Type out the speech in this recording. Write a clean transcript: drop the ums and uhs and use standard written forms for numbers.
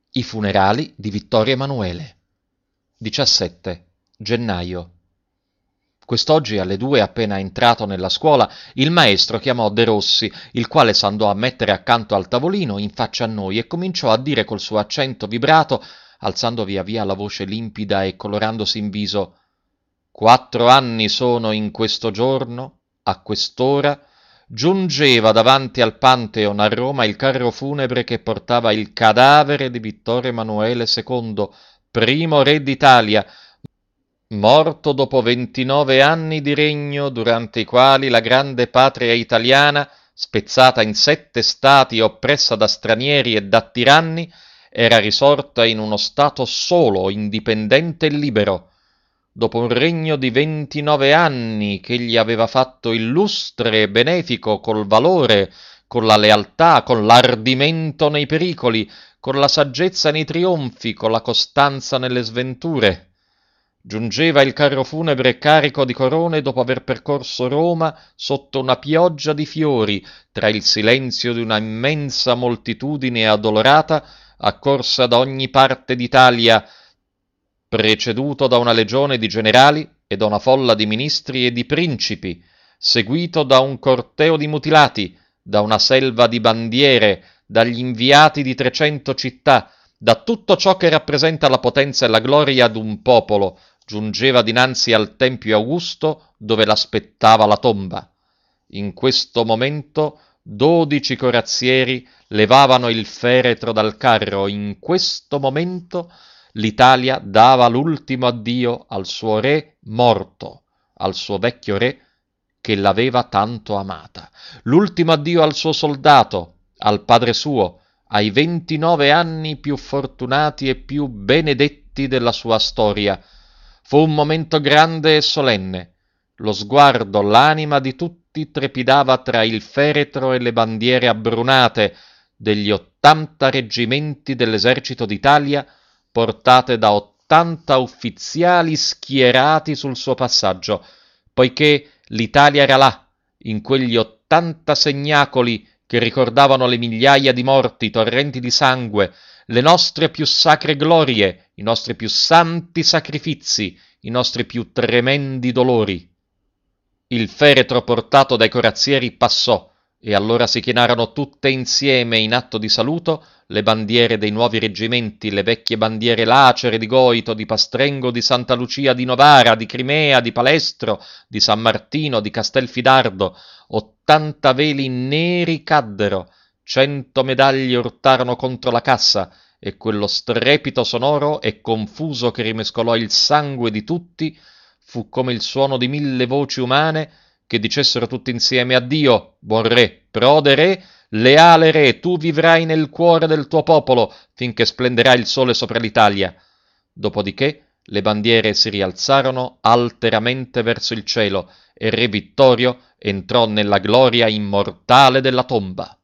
I funerali di Vittorio Emanuele. 17 gennaio. Quest'oggi alle 2, appena entrato nella scuola, il maestro chiamò De Rossi, il quale s'andò a mettere accanto al tavolino in faccia a noi e cominciò a dire col suo accento vibrato, alzando via via la voce limpida e colorandosi in viso: 4 anni sono in questo giorno, a quest'ora, giungeva davanti al Pantheon a Roma il carro funebre che portava il cadavere di Vittorio Emanuele II, primo re d'Italia, morto dopo 29 anni di regno, durante i quali la grande patria italiana, spezzata in 7 stati e oppressa da stranieri e da tiranni, era risorta in uno stato solo, indipendente e libero. Dopo un regno di 29 anni che gli aveva fatto illustre e benefico col valore, con la lealtà, con l'ardimento nei pericoli, con la saggezza nei trionfi, con la costanza nelle sventure. Giungeva il carro funebre carico di corone dopo aver percorso Roma sotto una pioggia di fiori, tra il silenzio di una immensa moltitudine addolorata, accorsa da ogni parte d'Italia, preceduto da una legione di generali e da una folla di ministri e di principi, seguito da un corteo di mutilati, da una selva di bandiere, dagli inviati di 300 città, da tutto ciò che rappresenta la potenza e la gloria d'un popolo, giungeva dinanzi al Tempio Augusto dove l'aspettava la tomba. In questo momento 12 corazzieri levavano il feretro dal carro. In questo momento l'Italia dava l'ultimo addio al suo re morto, al suo vecchio re che l'aveva tanto amata. L'ultimo addio al suo soldato, al padre suo, ai 29 anni più fortunati e più benedetti della sua storia. Fu un momento grande e solenne. Lo sguardo, l'anima di tutti trepidava tra il feretro e le bandiere abbrunate degli 80 reggimenti dell'esercito d'Italia, portate da 80 ufficiali schierati sul suo passaggio, poiché l'Italia era là, in quegli 80 segnacoli che ricordavano le migliaia di morti, i torrenti di sangue, le nostre più sacre glorie, i nostri più santi sacrifizi, i nostri più tremendi dolori. Il feretro portato dai corazzieri passò, e allora si chinarono tutte insieme in atto di saluto le bandiere dei nuovi reggimenti, le vecchie bandiere lacere di Goito, di Pastrengo, di Santa Lucia di Novara, di Crimea, di Palestro, di San Martino, di Castelfidardo. 80 veli neri caddero, 100 medaglie urtarono contro la cassa, e quello strepito sonoro e confuso che rimescolò il sangue di tutti fu come il suono di 1000 voci umane che dicessero tutti insieme: addio, buon re, prode re, leale re, tu vivrai nel cuore del tuo popolo finché splenderà il sole sopra l'Italia. Dopodiché le bandiere si rialzarono alteramente verso il cielo e re Vittorio entrò nella gloria immortale della tomba.